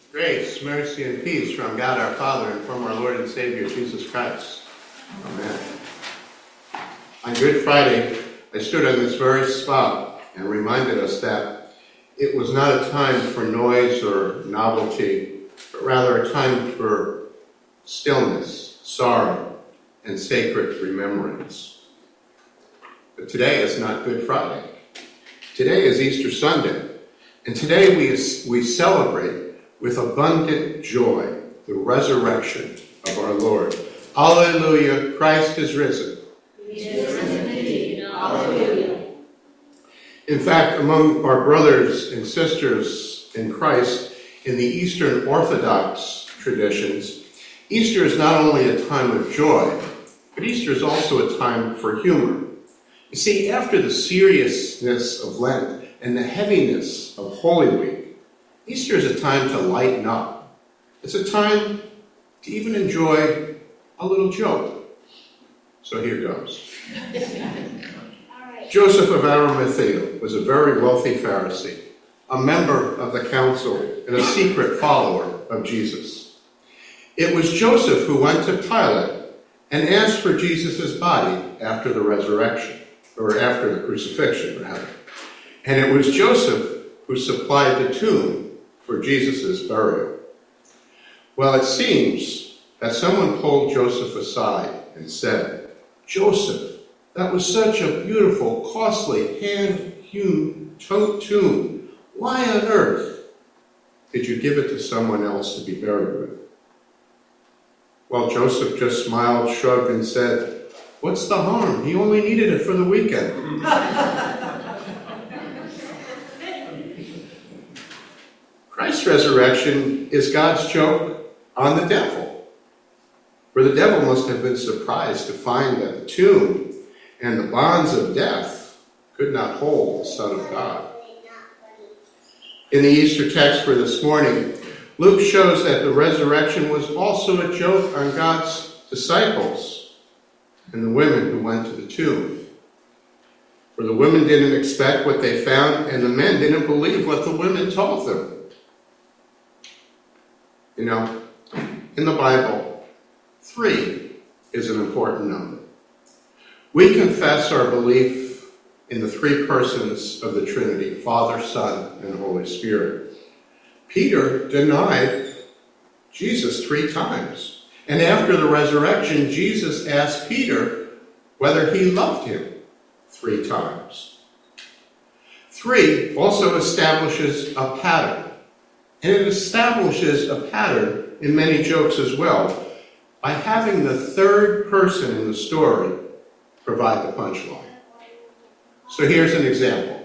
Grace, mercy, and peace from God our Father and from our Lord and Savior, Jesus Christ. Amen. On Good Friday, I stood on this very spot and reminded us that it was not a time for noise or novelty, but rather a time for stillness, sorrow, and sacred remembrance. But today is not Good Friday. Today is Easter Sunday, and today we celebrate with abundant joy the resurrection of our Lord. Alleluia, Christ is risen. He is risen indeed. Alleluia. In fact, among our brothers and sisters in Christ, in the Eastern Orthodox traditions, Easter is not only a time of joy, but Easter is also a time for humor. You see, after the seriousness of Lent and the heaviness of Holy Week, Easter is a time to lighten up. It's a time to even enjoy a little joke. So here goes. Joseph of Arimathea was a very wealthy Pharisee, a member of the council, and a secret follower of Jesus. It was Joseph who went to Pilate and asked for Jesus' body after the resurrection, or after the crucifixion, rather. And it was Joseph who supplied the tomb for Jesus' burial. Well, it seems that someone pulled Joseph aside and said, "Joseph, that was such a beautiful, costly, hand-hewn tomb. Why on earth did you give it to someone else to be buried with?" Well, Joseph just smiled, shrugged, and said, "What's the harm? He only needed it for the weekend." Christ's resurrection is God's joke on the devil. For the devil must have been surprised to find that the tomb and the bonds of death could not hold the Son of God. In the Easter text for this morning, Luke shows that the resurrection was also a joke on God's disciples and the women who went to the tomb. For the women didn't expect what they found, and the men didn't believe what the women told them. You know, in the Bible, 3 is an important number. We confess our belief in the 3 persons of the Trinity, Father, Son, and Holy Spirit. Peter denied Jesus 3 times. And after the resurrection, Jesus asked Peter whether he loved him 3 times. 3 also establishes a pattern. And it establishes a pattern in many jokes as well, by having the 3rd person in the story provide the punchline. So here's an example.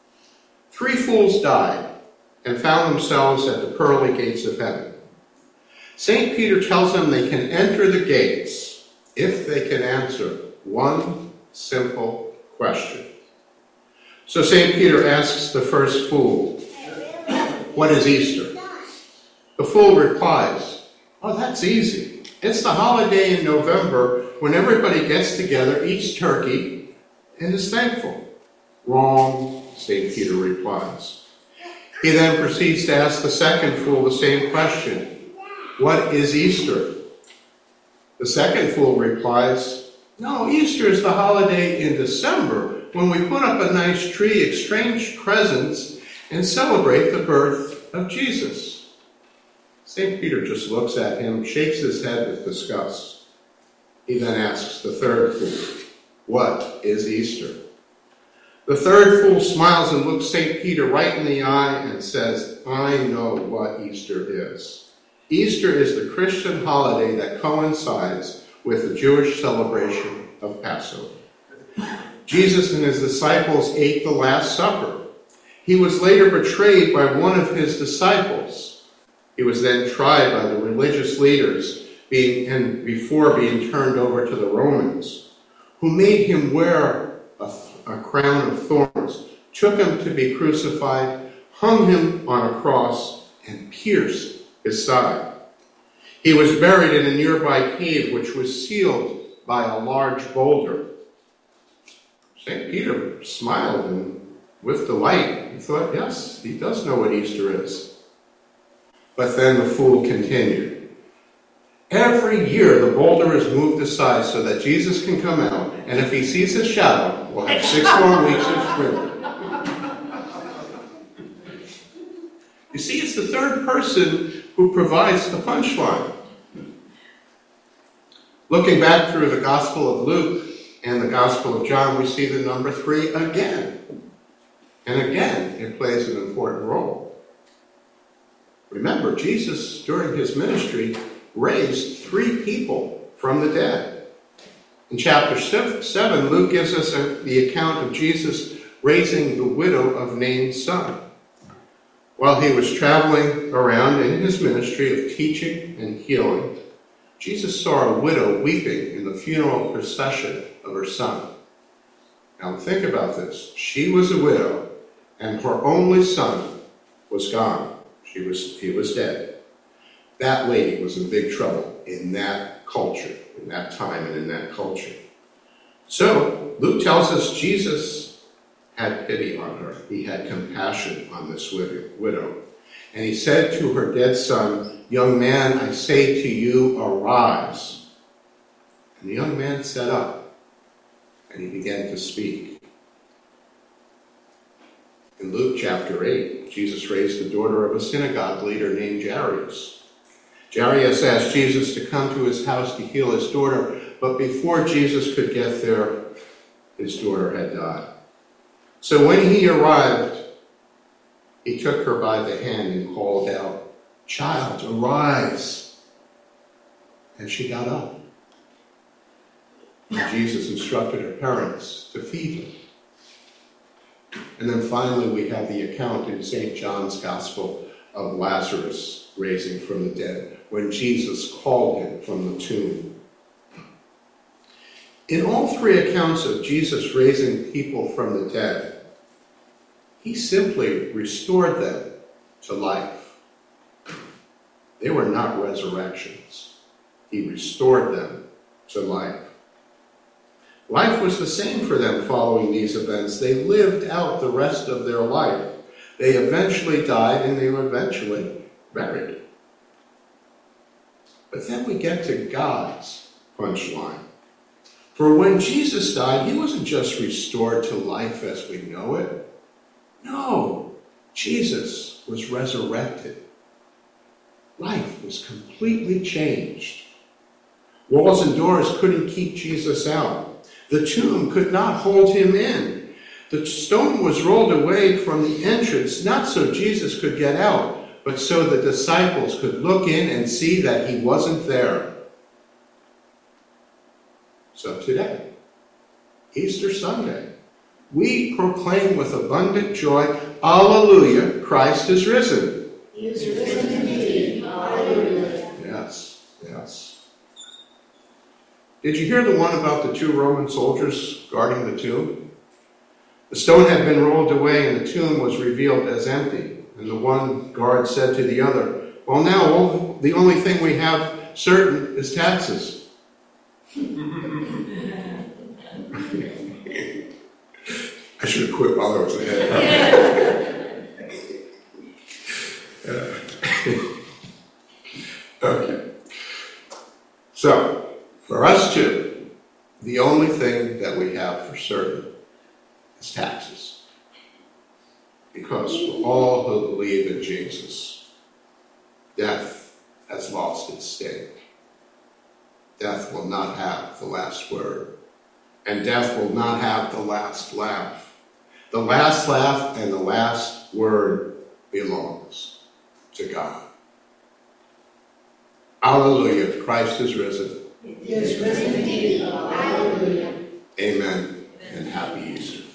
3 fools died and found themselves at the pearly gates of heaven. St. Peter tells them they can enter the gates if they can answer one simple question. So St. Peter asks the first fool, "What is Easter?" The fool replies, "Oh, that's easy. It's the holiday in November when everybody gets together, eats turkey, and is thankful." "Wrong," St. Peter replies. He then proceeds to ask the second fool the same question. "What is Easter?" The second fool replies, "No, Easter is the holiday in December when we put up a nice tree, exchange presents, and celebrate the birth of Jesus." St. Peter just looks at him, shakes his head with disgust. He then asks the third fool, "What is Easter?" The third fool smiles and looks St. Peter right in the eye and says, "I know what Easter is. Easter is the Christian holiday that coincides with the Jewish celebration of Passover. Jesus and his disciples ate the Last Supper. He was later betrayed by one of his disciples. He was then tried by the religious leaders before being turned over to the Romans, who made him wear a crown of thorns, took him to be crucified, hung him on a cross, and pierced his side. He was buried in a nearby cave, which was sealed by a large boulder. St. Peter smiled and with delight. He thought, yes, he does know what Easter is. But then the fool continued. Every year the boulder is moved aside so that Jesus can come out, and if he sees his shadow, we'll have 6 more weeks of swimming. You see, it's the third person who provides the punchline. Looking back through the Gospel of Luke and the Gospel of John, we see the number 3 again. And again, it plays an important role. Remember, Jesus, during his ministry, raised 3 people from the dead. In chapter 7, Luke gives us the account of Jesus raising the widow of Nain's son. While he was traveling around in his ministry of teaching and healing, Jesus saw a widow weeping in the funeral procession of her son. Now think about this. She was a widow, and her only son was gone. He was dead. That lady was in big trouble in that culture, in that time and in that culture. So Luke tells us Jesus had pity on her. He had compassion on this widow. And he said to her dead son, "Young man, I say to you, arise." And the young man sat up, and he began to speak. In Luke chapter 8, Jesus raised the daughter of a synagogue leader named Jairus. Jairus asked Jesus to come to his house to heal his daughter, but before Jesus could get there, his daughter had died. So when he arrived, he took her by the hand and called out, "Child, arise." And she got up. And Jesus instructed her parents to feed her. And then finally we have the account in St. John's Gospel of Lazarus raising from the dead, when Jesus called him from the tomb. In all 3 accounts of Jesus raising people from the dead, he simply restored them to life. They were not resurrections. He restored them to life. Life was the same for them following these events. They lived out the rest of their life. They eventually died and they were eventually buried. But then we get to God's punchline. For when Jesus died, he wasn't just restored to life as we know it. No, Jesus was resurrected. Life was completely changed. Walls and doors couldn't keep Jesus out. The tomb could not hold him in. The stone was rolled away from the entrance, not so Jesus could get out, but so the disciples could look in and see that he wasn't there. So today, Easter Sunday, we proclaim with abundant joy, Alleluia, Christ is risen. He is risen indeed. Alleluia. Yes, yes. Did you hear the one about the 2 Roman soldiers guarding the tomb? The stone had been rolled away and the tomb was revealed as empty. And the one guard said to the other, "Well, now the only thing we have certain is taxes." I should have quit while I was ahead. Okay. So, for us too, the only thing that we have for certain is taxes. Because for all who believe in Jesus, death has lost its sting. Death will not have the last word. And death will not have the last laugh. The last laugh and the last word belongs to God. Alleluia, Christ is risen. He is risen indeed. Alleluia. Amen, and happy Easter.